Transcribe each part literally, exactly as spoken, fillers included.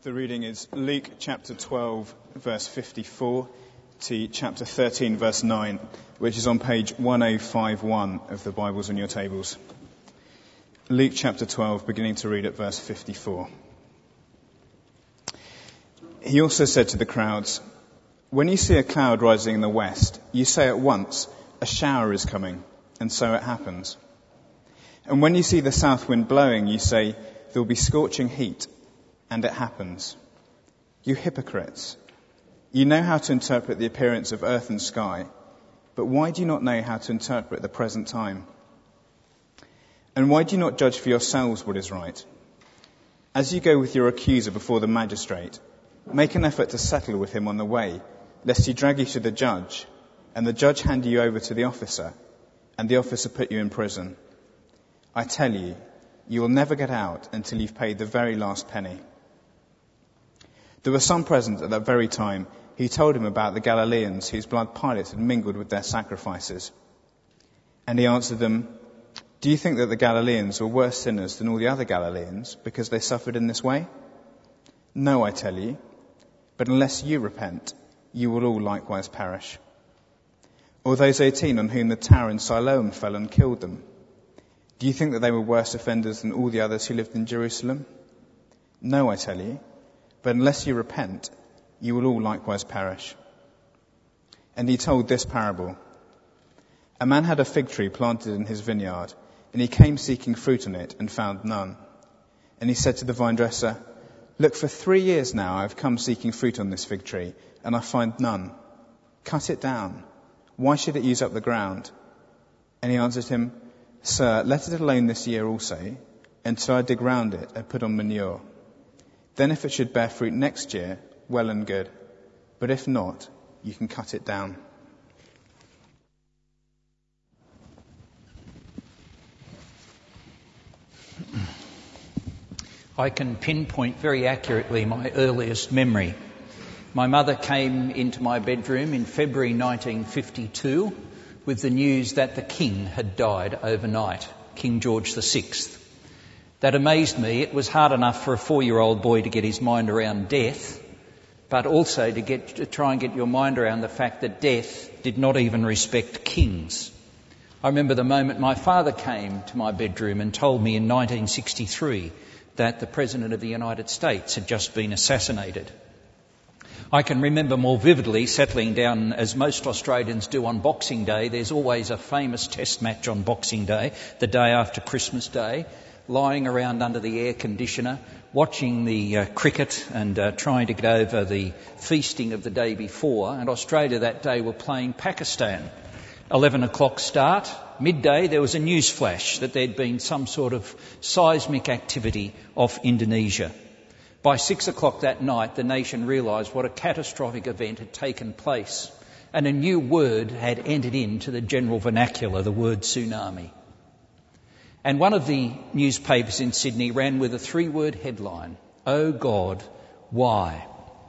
The reading is Luke chapter twelve, verse fifty-four to chapter thirteen, verse nine, which is on page ten fifty-one of the Bibles on your tables. Luke chapter twelve, beginning to read at verse fifty-four. He also said to the crowds, "When you see a cloud rising in the west, you say at once, 'A shower is coming,' and so it happens. And when you see the south wind blowing, you say, 'There will be scorching heat,' and it happens. You hypocrites! You know how to interpret the appearance of earth and sky, but why do you not know how to interpret the present time? And why do you not judge for yourselves what is right? As you go with your accuser before the magistrate, make an effort to settle with him on the way, lest he drag you to the judge, and the judge hand you over to the officer, and the officer put you in prison. I tell you, you will never get out until you've paid the very last penny." There were some present at that very time who told him about the Galileans whose blood Pilate had mingled with their sacrifices. And he answered them, "Do you think that the Galileans were worse sinners than all the other Galileans because they suffered in this way? No, I tell you, but unless you repent, you will all likewise perish. Or those eighteen on whom the tower in Siloam fell and killed them, do you think that they were worse offenders than all the others who lived in Jerusalem? No, I tell you, but unless you repent, you will all likewise perish." And he told this parable. A man had a fig tree planted in his vineyard, and he came seeking fruit on it and found none. And he said to the vine dresser, "Look, for three years now I have come seeking fruit on this fig tree, and I find none. Cut it down. Why should it use up the ground?" And he answered him, "Sir, let it alone this year also, until I dig round it and put on manure. Then if it should bear fruit next year, well and good. But if not, you can cut it down." I can pinpoint very accurately my earliest memory. My mother came into my bedroom in February nineteen fifty-two with the news that the King had died overnight, King George the Sixth. That amazed me. It was hard enough for a four-year-old boy to get his mind around death, but also to get to try and get your mind around the fact that death did not even respect kings. I remember the moment my father came to my bedroom and told me in nineteen sixty-three that the President of the United States had just been assassinated. I can remember more vividly settling down, as most Australians do on Boxing Day. There's always a famous test match on Boxing Day, the day after Christmas Day, lying around under the air conditioner, watching the uh, cricket and uh, trying to get over the feasting of the day before. And Australia that day were playing Pakistan. eleven o'clock start. Midday there was a news flash that there'd been some sort of seismic activity off Indonesia. By six o'clock that night, the nation realised what a catastrophic event had taken place, and a new word had entered into the general vernacular, the word tsunami. And one of the newspapers in Sydney ran with a three-word headline, "Oh God, why?"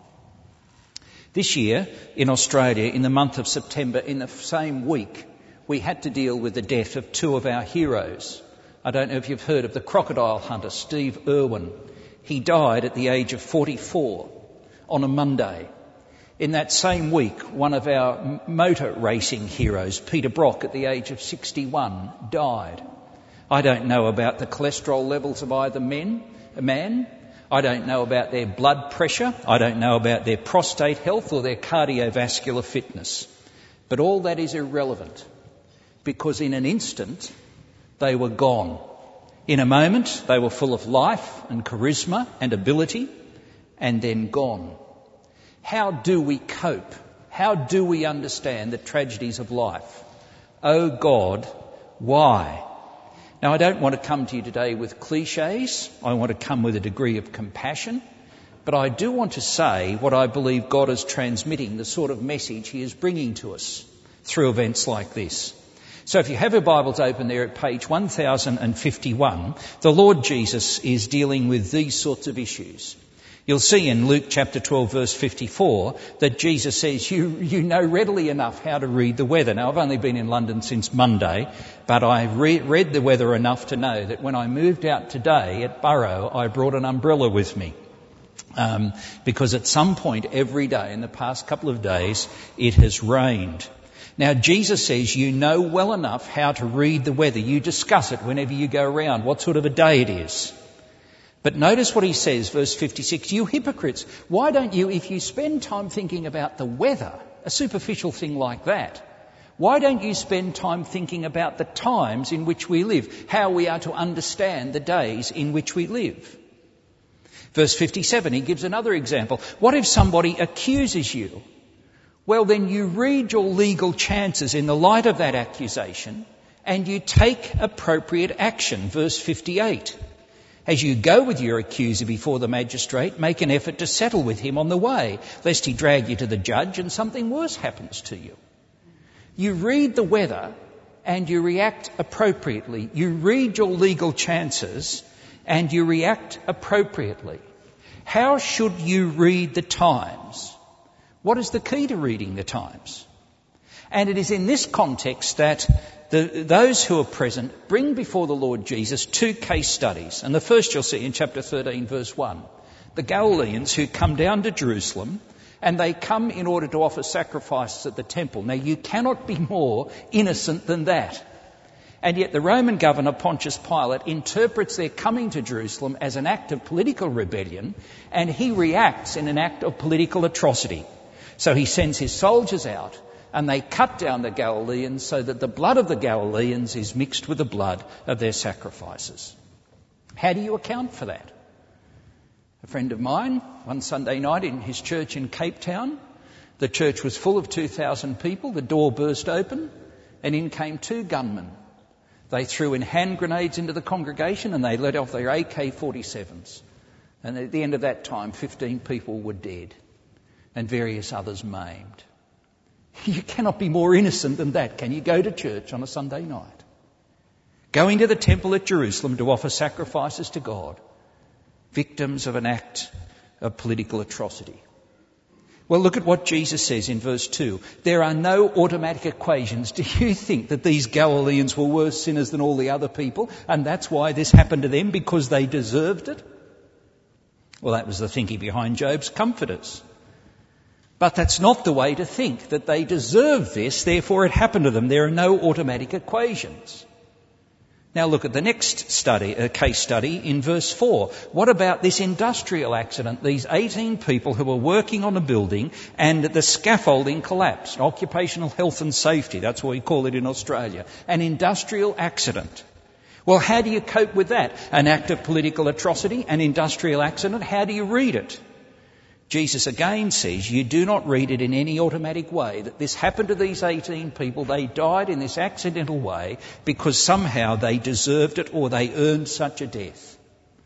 This year in Australia, in the month of September, in the same week, we had to deal with the death of two of our heroes. I don't know if you've heard of the crocodile hunter, Steve Irwin. He died at the age of forty-four on a Monday. In that same week, one of our motor racing heroes, Peter Brock, at the age of sixty-one, died. I don't know about the cholesterol levels of either men, a man. I don't know about their blood pressure. I don't know about their prostate health or their cardiovascular fitness. But all that is irrelevant, because in an instant, they were gone. In a moment, they were full of life and charisma and ability, and then gone. How do we cope? How do we understand the tragedies of life? Oh God, why? Now, I don't want to come to you today with cliches. I want to come with a degree of compassion. But I do want to say what I believe God is transmitting, the sort of message He is bringing to us through events like this. So if you have your Bibles open there at page one thousand fifty-one, the Lord Jesus is dealing with these sorts of issues. You'll see in Luke chapter twelve verse fifty-four that Jesus says, you, you know readily enough how to read the weather. Now, I've only been in London since Monday, but I re- read the weather enough to know that when I moved out today at Burrow, I brought an umbrella with me. Um, because at some point every day in the past couple of days it has rained. Now Jesus says you know well enough how to read the weather. You discuss it whenever you go around, what sort of a day it is. But notice what he says, verse fifty-six, you hypocrites, why don't you, if you spend time thinking about the weather, a superficial thing like that, why don't you spend time thinking about the times in which we live, how we are to understand the days in which we live? Verse fifty-seven, he gives another example. What if somebody accuses you? Well, then you read your legal chances in the light of that accusation and you take appropriate action. Verse fifty-eight, as you go with your accuser before the magistrate, make an effort to settle with him on the way, lest he drag you to the judge and something worse happens to you. You read the weather and you react appropriately. You read your legal chances and you react appropriately. How should you read the times? What is the key to reading the times? And it is in this context that the, those who are present bring before the Lord Jesus two case studies. And the first you'll see in chapter thirteen, verse one. The Galileans who come down to Jerusalem and they come in order to offer sacrifices at the temple. Now you cannot be more innocent than that. And yet the Roman governor, Pontius Pilate, interprets their coming to Jerusalem as an act of political rebellion, and he reacts in an act of political atrocity. So he sends his soldiers out, and they cut down the Galileans so that the blood of the Galileans is mixed with the blood of their sacrifices. How do you account for that? A friend of mine, one Sunday night in his church in Cape Town, the church was full of two thousand people, the door burst open, and in came two gunmen. They threw in hand grenades into the congregation and they let off their A K forty-sevens. And at the end of that time, fifteen people were dead and various others maimed. You cannot be more innocent than that, can you? Go to church on a Sunday night. Going to the temple at Jerusalem to offer sacrifices to God. Victims of an act of political atrocity. Well, look at what Jesus says in verse two. There are no automatic equations. Do you think that these Galileans were worse sinners than all the other people, and that's why this happened to them, because they deserved it? Well, that was the thinking behind Job's comforters. But that's not the way to think, that they deserve this, therefore it happened to them. There are no automatic equations. Now look at the next study, uh, case study in verse four. What about this industrial accident? These eighteen people who were working on a building and the scaffolding collapsed. Occupational health and safety, that's what we call it in Australia. An industrial accident. Well, how do you cope with that? An act of political atrocity, an industrial accident, how do you read it? Jesus again says you do not read it in any automatic way, that this happened to these eighteen people, they died in this accidental way because somehow they deserved it or they earned such a death.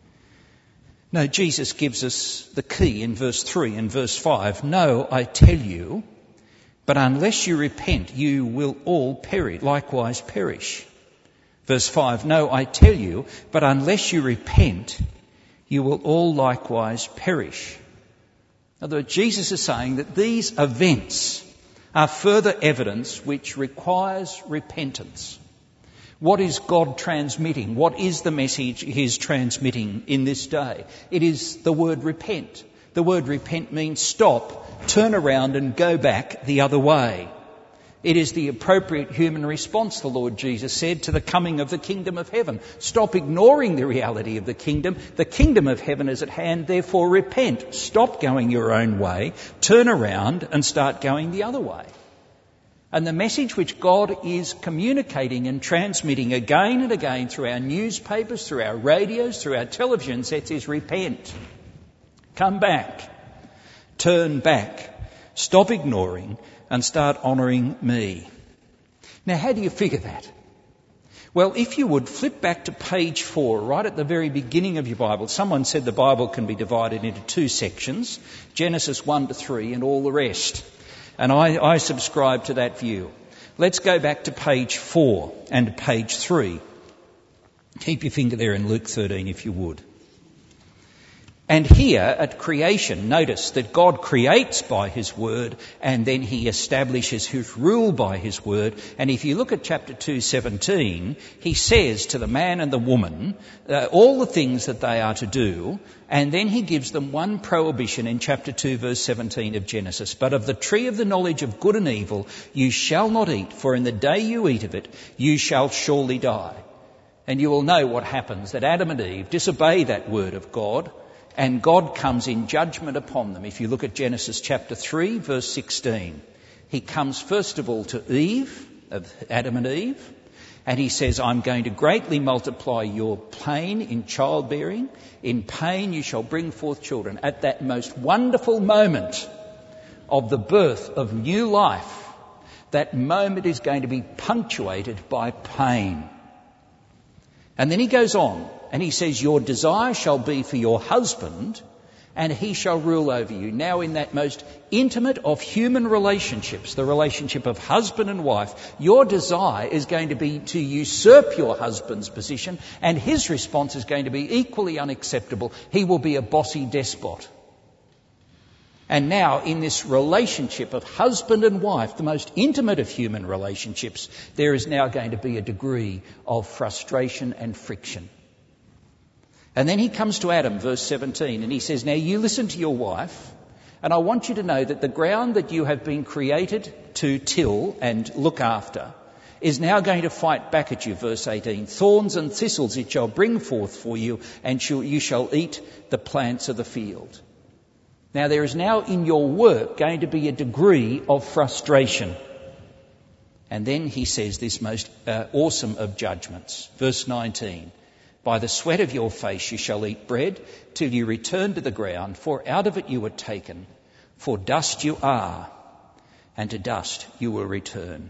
No, Jesus gives us the key in verse three and verse five. No, I tell you, but unless you repent, you will all perish, likewise perish. Verse five, no, I tell you, but unless you repent, you will all likewise perish. In other words, Jesus is saying that these events are further evidence which requires repentance. What is God transmitting? What is the message he is transmitting in this day? It is the word repent. The word repent means stop, turn around and go back the other way. It is the appropriate human response, the Lord Jesus said, to the coming of the kingdom of heaven. Stop ignoring the reality of the kingdom. The kingdom of heaven is at hand, therefore repent. Stop going your own way, turn around and start going the other way. And the message which God is communicating and transmitting again and again through our newspapers, through our radios, through our television sets is repent. Come back. Turn back. Stop ignoring and start honouring me. Now, how do you figure that? Well, if you would flip back to page four, right at the very beginning of your Bible. Someone said the Bible can be divided into two sections, Genesis one to three and all the rest. And I, I subscribe to that view. Let's go back to page four and page three. Keep your finger there in Luke thirteen if you would. And here at creation, notice that God creates by his word and then he establishes his rule by his word. And if you look at chapter two seventeen, he says to the man and the woman uh, all the things that they are to do, and then he gives them one prohibition in chapter two verse seventeen of Genesis. But of the tree of the knowledge of good and evil you shall not eat, for in the day you eat of it you shall surely die. And you will know what happens, that Adam and Eve disobey that word of God, and God comes in judgment upon them. If you look at Genesis chapter three, verse sixteen, he comes first of all to Eve, of Adam and Eve, and he says, I'm going to greatly multiply your pain in childbearing. In pain you shall bring forth children. At that most wonderful moment of the birth of new life, that moment is going to be punctuated by pain. And then he goes on and he says, your desire shall be for your husband and he shall rule over you. Now in that most intimate of human relationships, the relationship of husband and wife, your desire is going to be to usurp your husband's position, and his response is going to be equally unacceptable. He will be a bossy despot. And now in this relationship of husband and wife, the most intimate of human relationships, there is now going to be a degree of frustration and friction. And then he comes to Adam, verse seventeen, and he says, now you listen to your wife, and I want you to know that the ground that you have been created to till and look after is now going to fight back at you, verse eighteen. Thorns and thistles it shall bring forth for you, and you shall eat the plants of the field. Now there is now in your work going to be a degree of frustration. And then he says this most uh, awesome of judgments, verse nineteen. By the sweat of your face you shall eat bread till you return to the ground, for out of it you were taken. For dust you are, and to dust you will return.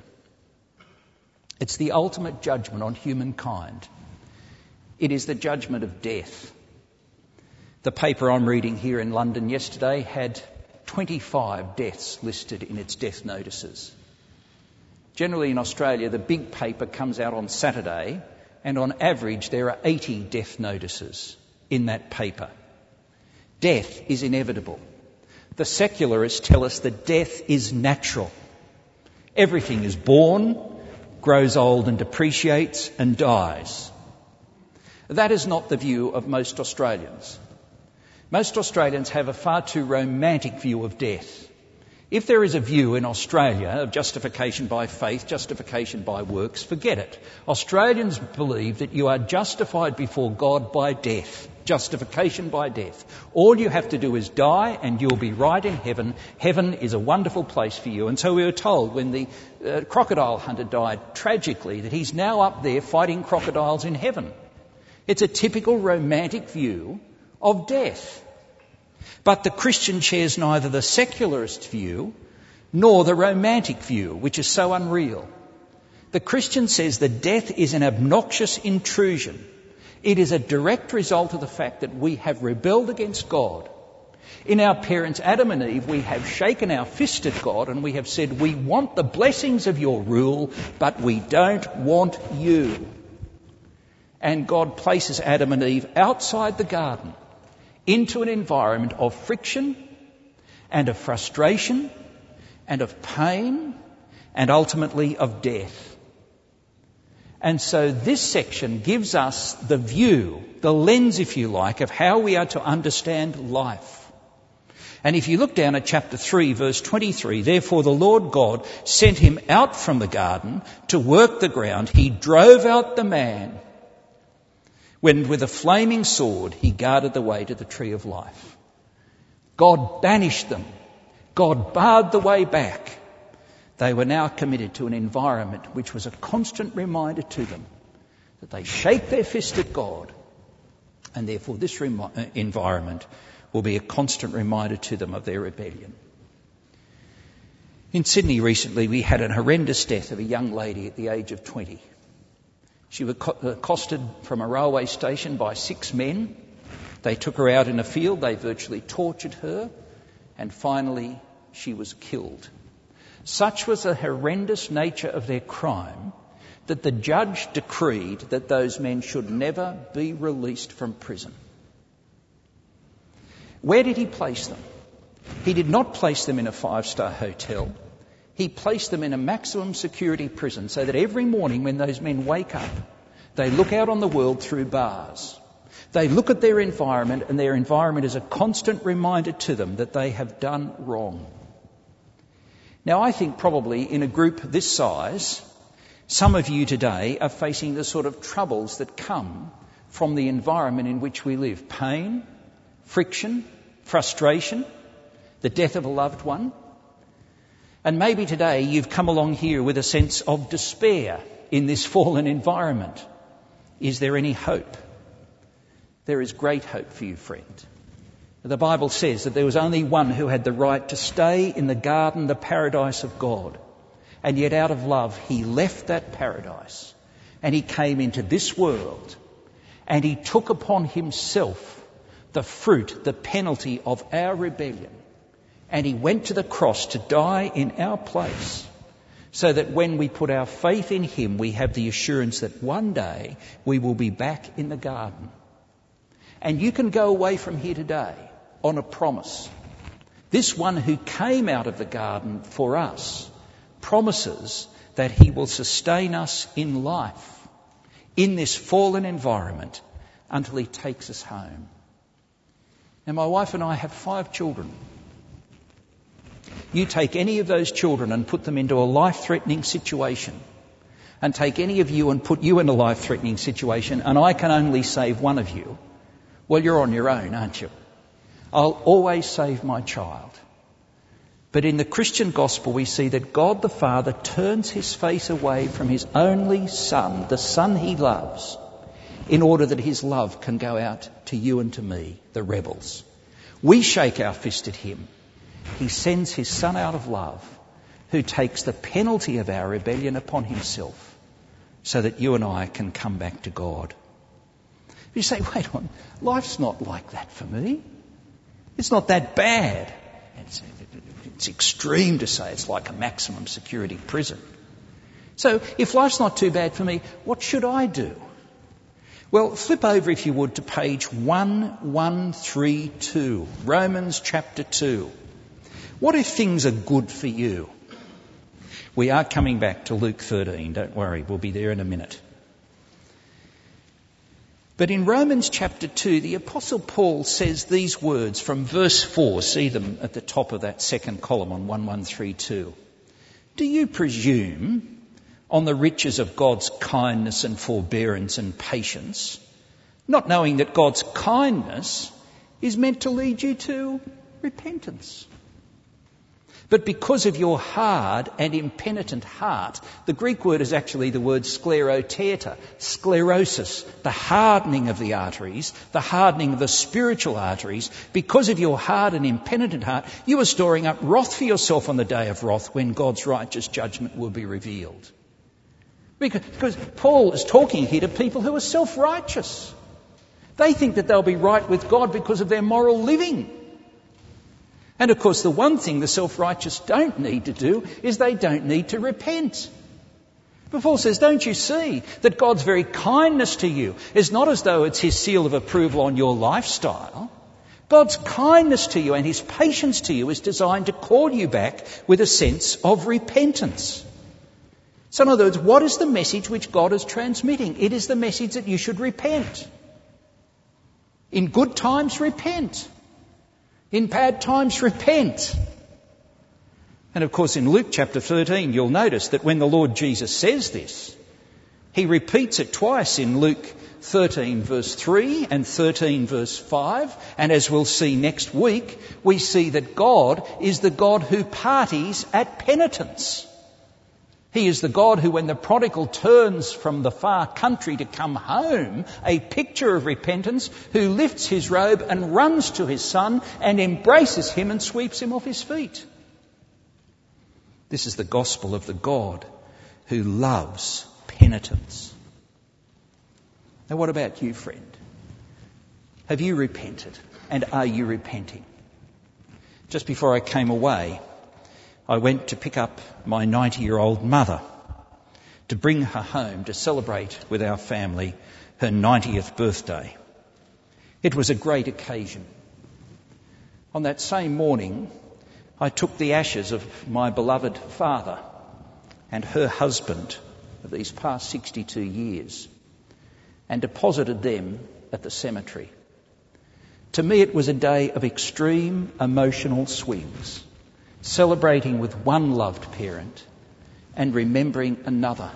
It's the ultimate judgment on humankind. It is the judgment of death. The paper I'm reading here in London yesterday had twenty-five deaths listed in its death notices. Generally in Australia, the big paper comes out on Saturday, and on average there are eighty death notices in that paper. Death is inevitable. The secularists tell us that death is natural. Everything is born, grows old and depreciates and dies. That is not the view of most Australians. Most Australians have a far too romantic view of death. If there is a view in Australia of justification by faith, justification by works, forget it. Australians believe that you are justified before God by death, justification by death. All you have to do is die and you'll be right in heaven. Heaven is a wonderful place for you. And so we were told when the uh, crocodile hunter died tragically that he's now up there fighting crocodiles in heaven. It's a typical romantic view of death. But the Christian shares neither the secularist view nor the romantic view, which is so unreal. The Christian says that death is an obnoxious intrusion. It is a direct result of the fact that we have rebelled against God. In our parents Adam and Eve, we have shaken our fist at God and we have said, we want the blessings of your rule, but we don't want you. And God places Adam and Eve outside the garden, into an environment of friction and of frustration and of pain and ultimately of death. And so this section gives us the view, the lens, if you like, of how we are to understand life. And if you look down at chapter three, verse twenty-three, therefore the Lord God sent him out from the garden to work the ground. He drove out the man, when with a flaming sword he guarded the way to the tree of life. God banished them. God barred the way back. They were now committed to an environment which was a constant reminder to them that they shake their fist at God, and therefore this remi- environment will be a constant reminder to them of their rebellion. In Sydney recently we had an horrendous death of a young lady at the age of twenty. She was accosted from a railway station by six men. They took her out in a field, they virtually tortured her, and finally she was killed. Such was the horrendous nature of their crime that the judge decreed that those men should never be released from prison. Where did he place them? He did not place them in a five-star hotel. He placed them in a maximum security prison so that every morning when those men wake up, they look out on the world through bars. They look at their environment, and their environment is a constant reminder to them that they have done wrong. Now, I think probably in a group this size, some of you today are facing the sort of troubles that come from the environment in which we live. Pain, friction, frustration, the death of a loved one. And maybe today you've come along here with a sense of despair in this fallen environment. Is there any hope? There is great hope for you, friend. The Bible says that there was only one who had the right to stay in the garden, the paradise of God. And yet out of love, he left that paradise and he came into this world and he took upon himself the fruit, the penalty of our rebellion. And he went to the cross to die in our place so that when we put our faith in him, we have the assurance that one day we will be back in the garden. And you can go away from here today on a promise. This one who came out of the garden for us promises that he will sustain us in life, in this fallen environment, until he takes us home. Now, my wife and I have five children. You take any of those children and put them into a life-threatening situation, and take any of you and put you in a life-threatening situation, and I can only save one of you, well, you're on your own, aren't you? I'll always save my child. But in the Christian gospel, we see that God the Father turns his face away from his only Son, the Son he loves, in order that his love can go out to you and to me, the rebels. We shake our fist at him. He sends his Son out of love, who takes the penalty of our rebellion upon himself, so that you and I can come back to God. You say, wait on, life's not like that for me. It's not that bad. It's, it's extreme to say it's like a maximum security prison. So if life's not too bad for me, what should I do? Well, flip over, if you would, to page eleven thirty-two, Romans chapter two. What if things are good for you? We are coming back to Luke thirteen, don't worry, we'll be there in a minute. But in Romans chapter two, the Apostle Paul says these words from verse four. See them at the top of that second column on eleven thirty-two. Do you presume on the riches of God's kindness and forbearance and patience, not knowing that God's kindness is meant to lead you to repentance? But because of your hard and impenitent heart, the Greek word is actually the word scleroteta, sclerosis, the hardening of the arteries, the hardening of the spiritual arteries. Because of your hard and impenitent heart, you are storing up wrath for yourself on the day of wrath when God's righteous judgment will be revealed. Because, because Paul is talking here to people who are self-righteous. They think that they'll be right with God because of their moral living. And of course, the one thing the self-righteous don't need to do is they don't need to repent. But Paul says, don't you see that God's very kindness to you is not as though it's his seal of approval on your lifestyle. God's kindness to you and his patience to you is designed to call you back with a sense of repentance. So in other words, what is the message which God is transmitting? It is the message that you should repent. In good times, repent. In bad times, repent. And of course, in Luke chapter thirteen, you'll notice that when the Lord Jesus says this, he repeats it twice in Luke thirteen verse three and thirteen verse five. And as we'll see next week, we see that God is the God who parties at penitence. He is the God who, when the prodigal turns from the far country to come home, a picture of repentance, who lifts his robe and runs to his son and embraces him and sweeps him off his feet. This is the gospel of the God who loves penitence. Now, what about you, friend? Have you repented? And are you repenting? Just before I came away, I went to pick up my ninety-year-old mother to bring her home to celebrate with our family her ninetieth birthday. It was a great occasion. On that same morning, I took the ashes of my beloved father and her husband of these past sixty-two years and deposited them at the cemetery. To me, it was a day of extreme emotional swings, celebrating with one loved parent and remembering another.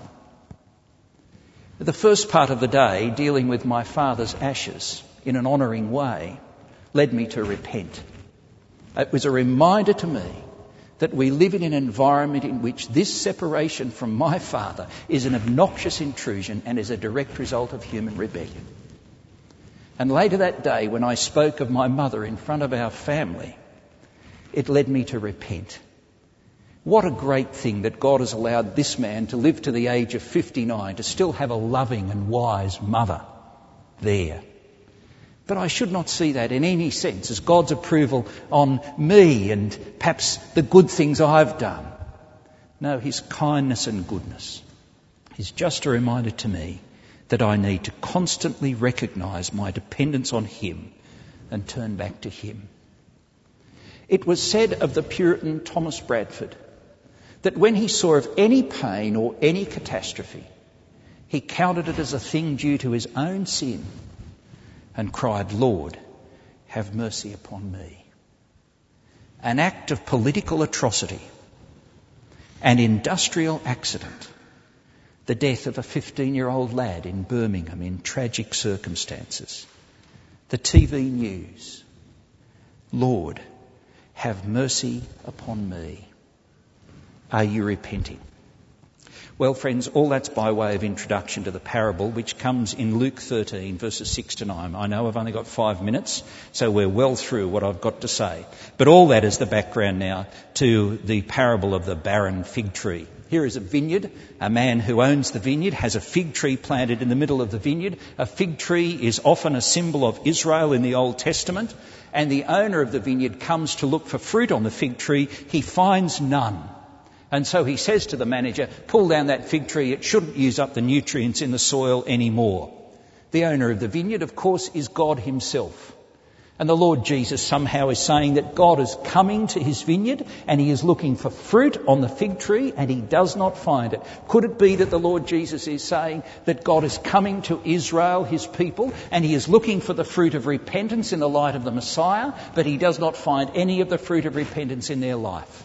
The first part of the day, dealing with my father's ashes in an honouring way, led me to repent. It was a reminder to me that we live in an environment in which this separation from my father is an obnoxious intrusion and is a direct result of human rebellion. And later that day, when I spoke of my mother in front of our family, it led me to repent. What a great thing that God has allowed this man to live to the age of fifty-nine, to still have a loving and wise mother there. But I should not see that in any sense as God's approval on me and perhaps the good things I've done. No, his kindness and goodness is just a reminder to me that I need to constantly recognise my dependence on him and turn back to him. It was said of the Puritan Thomas Bradford that when he saw of any pain or any catastrophe, he counted it as a thing due to his own sin and cried, "Lord, have mercy upon me." An act of political atrocity, an industrial accident, the death of a fifteen-year-old lad in Birmingham in tragic circumstances, the T V news, "Lord, have mercy upon me." Are you repenting? Well, friends, all that's by way of introduction to the parable, which comes in Luke thirteen, verses six to nine. I know I've only got five minutes, so we're well through what I've got to say. But all that is the background now to the parable of the barren fig tree. Here is a vineyard. A man who owns the vineyard has a fig tree planted in the middle of the vineyard. A fig tree is often a symbol of Israel in the Old Testament. And the owner of the vineyard comes to look for fruit on the fig tree. He finds none. And so he says to the manager, "Pull down that fig tree. It shouldn't use up the nutrients in the soil anymore." The owner of the vineyard, of course, is God himself. And the Lord Jesus somehow is saying that God is coming to his vineyard and he is looking for fruit on the fig tree and he does not find it. Could it be that the Lord Jesus is saying that God is coming to Israel, his people, and he is looking for the fruit of repentance in the light of the Messiah, but he does not find any of the fruit of repentance in their life?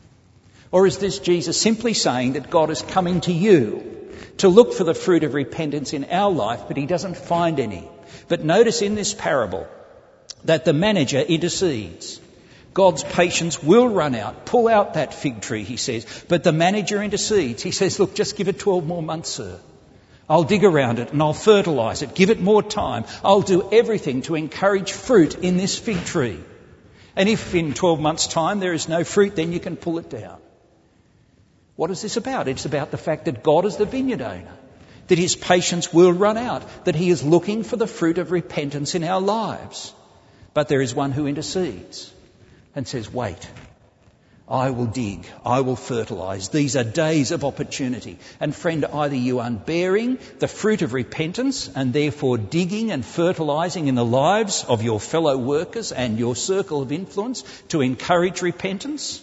Or is this Jesus simply saying that God is coming to you to look for the fruit of repentance in our life, but he doesn't find any? But notice in this parable that the manager intercedes. God's patience will run out. Pull out that fig tree, he says. But the manager intercedes. He says, "Look, just give it twelve more months, sir. I'll dig around it and I'll fertilise it. Give it more time. I'll do everything to encourage fruit in this fig tree. And if in twelve months' time there is no fruit, then you can pull it down." What is this about? It's about the fact that God is the vineyard owner, that his patience will run out, that he is looking for the fruit of repentance in our lives. But there is one who intercedes and says, "Wait, I will dig, I will fertilise. These are days of opportunity." And friend, either you are bearing the fruit of repentance and therefore digging and fertilising in the lives of your fellow workers and your circle of influence to encourage repentance,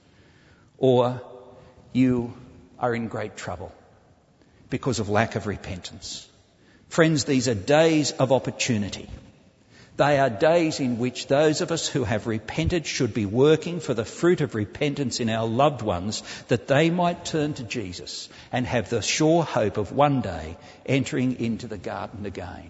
or you are in great trouble because of lack of repentance. Friends, these are days of opportunity. They are days in which those of us who have repented should be working for the fruit of repentance in our loved ones, that they might turn to Jesus and have the sure hope of one day entering into the garden again.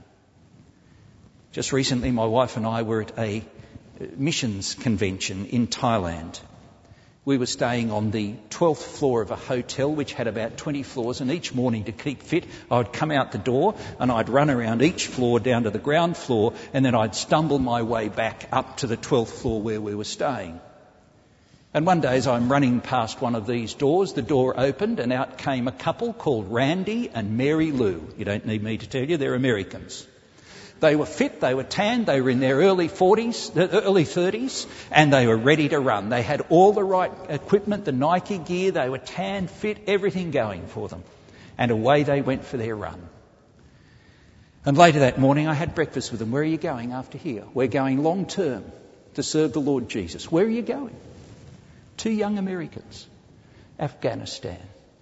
Just recently, my wife and I were at a missions convention in Thailand. We were staying on the twelfth floor of a hotel which had about twenty floors, and each morning to keep fit I would come out the door and I'd run around each floor down to the ground floor, and then I'd stumble my way back up to the twelfth floor where we were staying. And one day as I'm running past one of these doors, the door opened and out came a couple called Randy and Mary Lou. You don't need me to tell you, they're Americans. They were fit, they were tanned, they were in their early forties, early thirties, and they were ready to run. They had all the right equipment, the Nike gear, they were tanned, fit, everything going for them. And away they went for their run. And later that morning I had breakfast with them. "Where are you going after here?" "We're going long term to serve the Lord Jesus. Where are you going? Two young Americans. Afghanistan.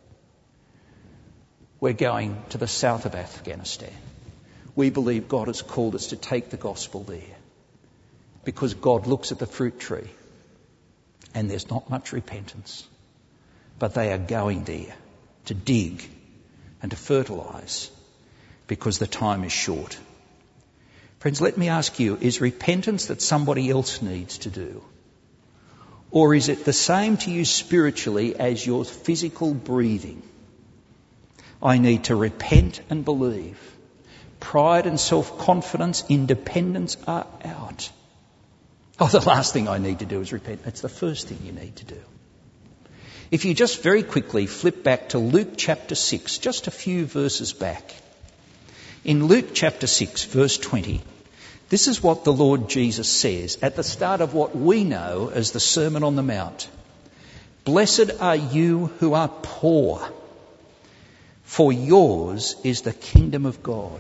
We're going to the south of Afghanistan. We believe God has called us to take the gospel there because God looks at the fruit tree and there's not much repentance. But they are going there to dig and to fertilise because the time is short. Friends, let me ask you, is repentance that somebody else needs to do? Or is it the same to you spiritually as your physical breathing? I need to repent and believe. Pride and self-confidence, independence are out. Oh, the last thing I need to do is repent. It's the first thing you need to do. If you just very quickly flip back to Luke chapter six, just a few verses back. In Luke chapter six, verse twenty, this is what the Lord Jesus says at the start of what we know as the Sermon on the Mount. Blessed are you who are poor, for yours is the kingdom of God.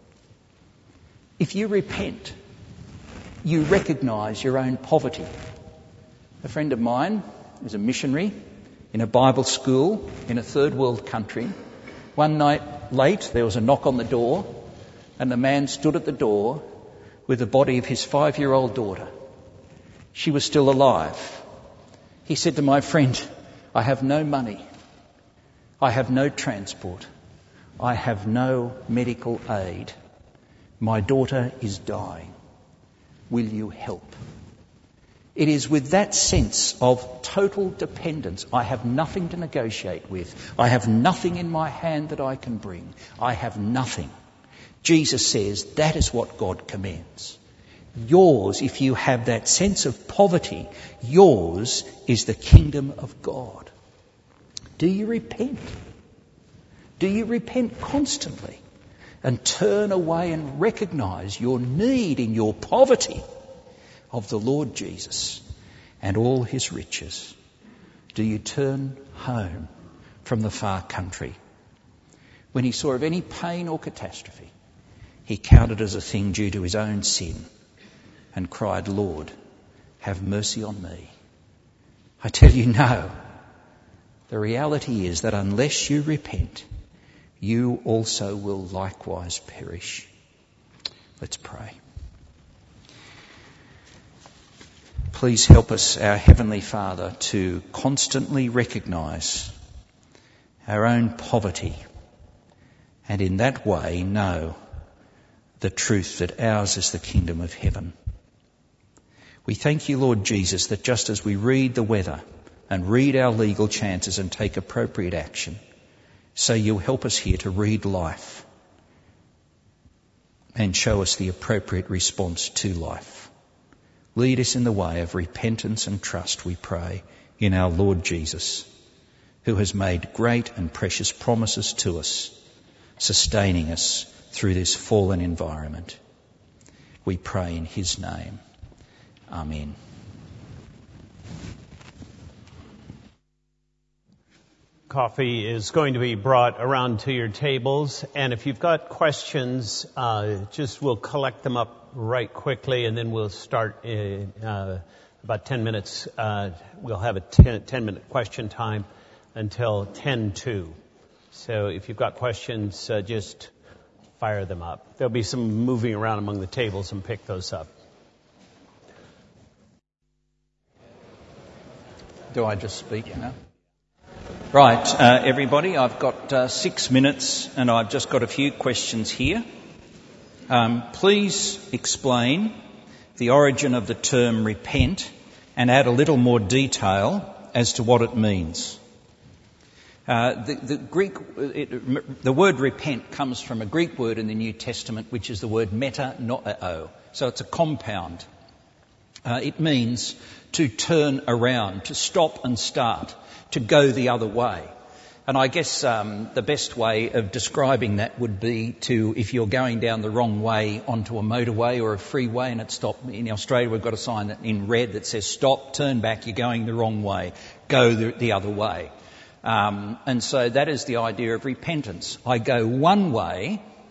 If you repent, you recognise your own poverty. A friend of mine was a missionary in a Bible school in a third world country. One night late, there was a knock on the door, and the man stood at the door with the body of his five-year-old daughter. She was still alive. He said to my friend, I have no money. I have no transport. I have no medical aid. My daughter is dying. Will you help? It is with that sense of total dependence. I have nothing to negotiate with. I have nothing in my hand that I can bring. I have nothing. Jesus says that is what God commands. Yours, if you have that sense of poverty, yours is the kingdom of God. Do you repent? Do you repent constantly and turn away and recognise your need in your poverty of the Lord Jesus and all his riches? Do you turn home from the far country? When he saw of any pain or catastrophe, he counted as a thing due to his own sin and cried, Lord, have mercy on me. I tell you, no. The reality is that unless you repent, you also will likewise perish. Let's pray. Please help us, our Heavenly Father, to constantly recognise our own poverty and in that way know the truth that ours is the kingdom of heaven. We thank you, Lord Jesus, that just as we read the weather and read our legal chances and take appropriate action, so you'll help us here to read life and show us the appropriate response to life. Lead us in the way of repentance and trust, we pray, in our Lord Jesus, who has made great and precious promises to us, sustaining us through this fallen environment. We pray in his name. Amen. Coffee is going to be brought around to your tables, and if you've got questions, uh, just we'll collect them up right quickly, and then we'll start in uh, about ten minutes. Uh, we'll have a ten minute question time until ten two. So if you've got questions, uh, just fire them up. There'll be some moving around among the tables, and pick those up. Do I just speak now? Right, uh, everybody, I've got uh, six minutes and I've just got a few questions here. Um, please explain the origin of the term repent and add a little more detail as to what it means. Uh, the, the Greek, it, the word repent comes from a Greek word in the New Testament, which is the word metanoeo. So it's a compound. Uh, it means to turn around, to stop and start, to go the other way. And I guess um, the best way of describing that would be to, if you're going down the wrong way onto a motorway or a freeway and it's stopped. In Australia we've got a sign that in red that says stop, turn back, you're going the wrong way, go the, the other way. Um, and so that is the idea of repentance. I go one way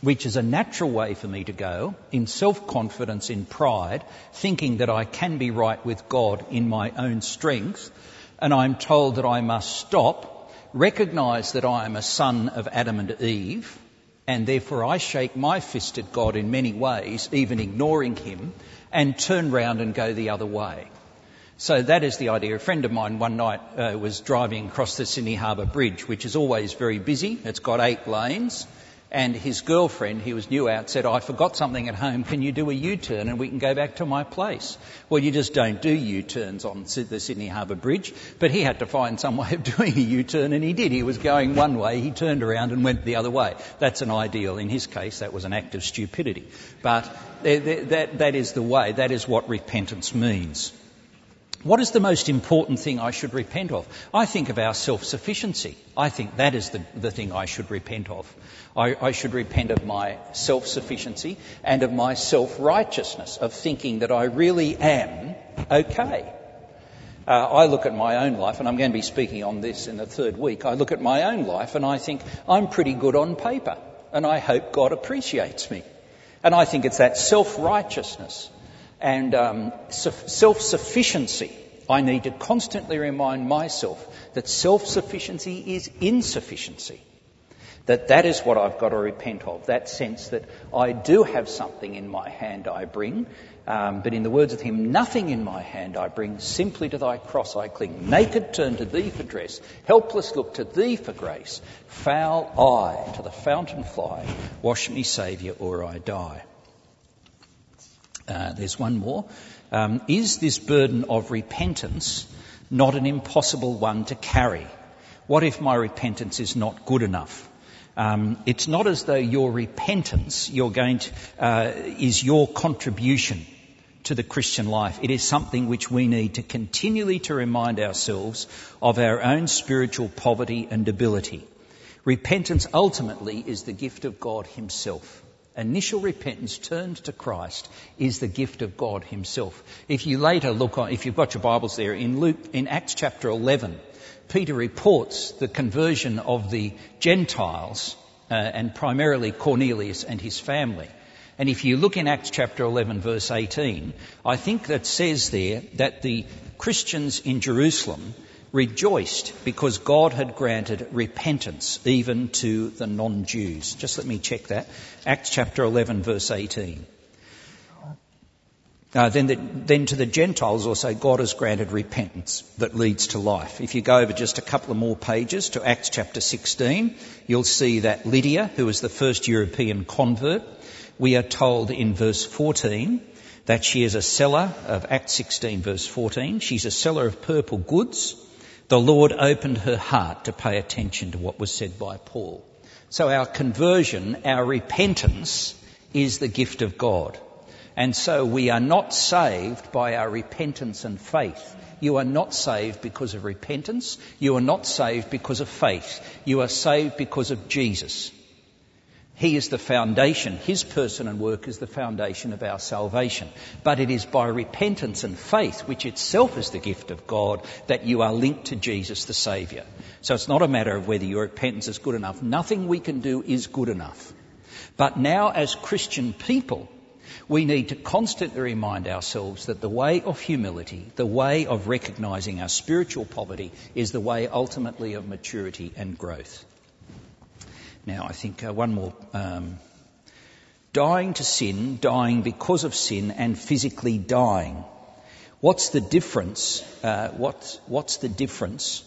which is a natural way for me to go, in self-confidence, in pride, thinking that I can be right with God in my own strength, and I'm told that I must stop, recognise that I am a son of Adam and Eve, and therefore I shake my fist at God in many ways, even ignoring him, and turn round and go the other way. So that is the idea. A friend of mine one night uh, was driving across the Sydney Harbour Bridge, which is always very busy. It's got eight lanes. And his girlfriend, he was new out, said, I forgot something at home. Can you do a U-turn and we can go back to my place? Well, you just don't do U-turns on the Sydney Harbour Bridge. But he had to find some way of doing a U-turn, and he did. He was going one way, he turned around and went the other way. That's an ideal. In his case, that was an act of stupidity. But that, that is the way. That is what repentance means. What is the most important thing I should repent of? I think of our self-sufficiency. I think that is the, the thing I should repent of. I, I should repent of my self-sufficiency and of my self-righteousness, of thinking that I really am okay. Uh, I look at my own life, and I'm going to be speaking on this in the third week. I look at my own life and I think I'm pretty good on paper, and I hope God appreciates me. And I think it's that self-righteousness and um, self-sufficiency. I need to constantly remind myself that self-sufficiency is insufficiency. That that is what I've got to repent of, that sense that I do have something in my hand I bring, um, but in the words of the hymn, nothing in my hand I bring, simply to thy cross I cling. Naked turn to thee for dress, helpless look to thee for grace, foul eye to the fountain fly, wash me, Saviour, or I die. Uh, there's one more. Um, is this burden of repentance not an impossible one to carry? What if my repentance is not good enough? Um, it's not as though your repentance you're going to, uh, is your contribution to the Christian life. It is something which we need to continually to remind ourselves of our own spiritual poverty and debility. Repentance ultimately is the gift of God himself. Initial repentance turned to Christ is the gift of God himself. If you later look on, if you've got your Bibles there, in Luke, in Acts chapter eleven, Peter reports the conversion of the Gentiles, uh, and primarily Cornelius and his family. And if you look in Acts chapter eleven, verse eighteen, I think that says there that the Christians in Jerusalem rejoiced because God had granted repentance even to the non-Jews. Just let me check that. Acts chapter eleven, verse eighteen. Uh, then, the, then to the Gentiles also God has granted repentance that leads to life. If you go over just a couple of more pages to Acts chapter sixteen, you'll see that Lydia, who was the first European convert, we are told in verse fourteen that she is a seller of Acts sixteen, verse fourteen. She's a seller of purple goods. The Lord opened her heart to pay attention to what was said by Paul. So our conversion, our repentance, is the gift of God. And so we are not saved by our repentance and faith. You are not saved because of repentance. You are not saved because of faith. You are saved because of Jesus. He is the foundation. His person and work is the foundation of our salvation. But it is by repentance and faith, which itself is the gift of God, that you are linked to Jesus the Saviour. So it's not a matter of whether your repentance is good enough. Nothing we can do is good enough. But now as Christian people, we need to constantly remind ourselves that the way of humility, the way of recognising our spiritual poverty, is the way ultimately of maturity and growth. Now, I think uh, one more. Um, dying to sin, dying because of sin, and physically dying. What's the difference? Uh, what, what's the difference?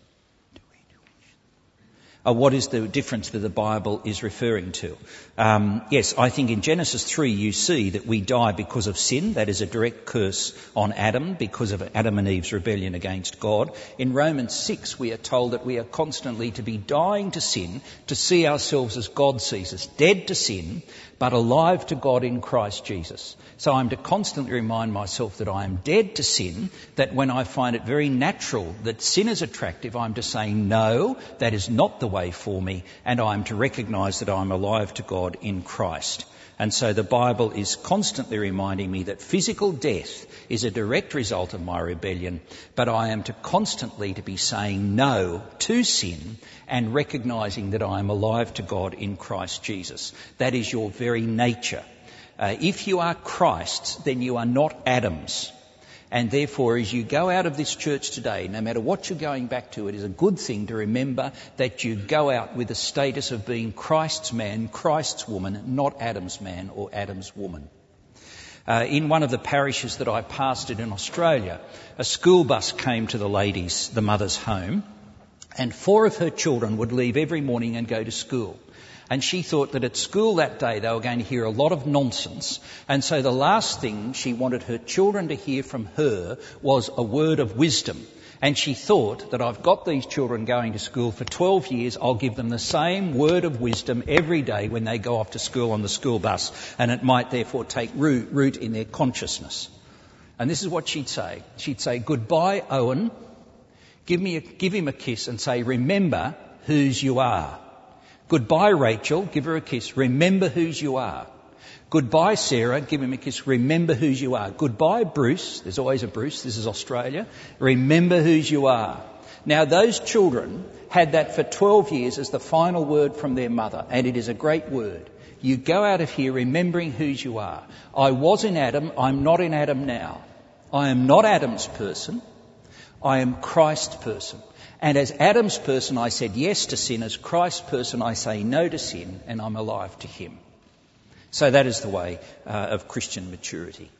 Uh, what is the difference that the Bible is referring to? Um, yes, I think in Genesis three you see that we die because of sin. That is a direct curse on Adam because of Adam and Eve's rebellion against God. In Romans six we are told that we are constantly to be dying to sin, to see ourselves as God sees us, dead to sin, but alive to God in Christ Jesus. So I'm to constantly remind myself that I am dead to sin, that when I find it very natural that sin is attractive, I'm to say no, that is not the way for me, and I'm to recognise that I'm alive to God in Christ. And so the Bible is constantly reminding me that physical death is a direct result of my rebellion, but I am to constantly to be saying no to sin and recognising that I am alive to God in Christ Jesus. That is your very nature. Uh, if you are Christ's, then you are not Adam's. And therefore, as you go out of this church today, no matter what you're going back to, it is a good thing to remember that you go out with the status of being Christ's man, Christ's woman, not Adam's man or Adam's woman. Uh, in one of the parishes that I pastored in Australia, a school bus came to the lady's, the mother's home, and four of her children would leave every morning and go to school. And she thought that at school that day they were going to hear a lot of nonsense. And so the last thing she wanted her children to hear from her was a word of wisdom. And she thought that I've got these children going to school for twelve years, I'll give them the same word of wisdom every day when they go off to school on the school bus. And it might therefore take root, root in their consciousness. And this is what she'd say. She'd say, "Goodbye, Owen. Give me a, give him a kiss and say, remember whose you are. Goodbye, Rachel. Give her a kiss. Remember whose you are. Goodbye, Sarah. Give him a kiss. Remember whose you are. Goodbye, Bruce." There's always a Bruce. This is Australia. "Remember whose you are." Now, those children had that for twelve years as the final word from their mother, and it is a great word. You go out of here remembering whose you are. I was in Adam. I'm not in Adam now. I am not Adam's person. I am Christ's person. And as Adam's person, I said yes to sin. As Christ's person, I say no to sin, and I'm alive to him. So that is the way uh, of Christian maturity.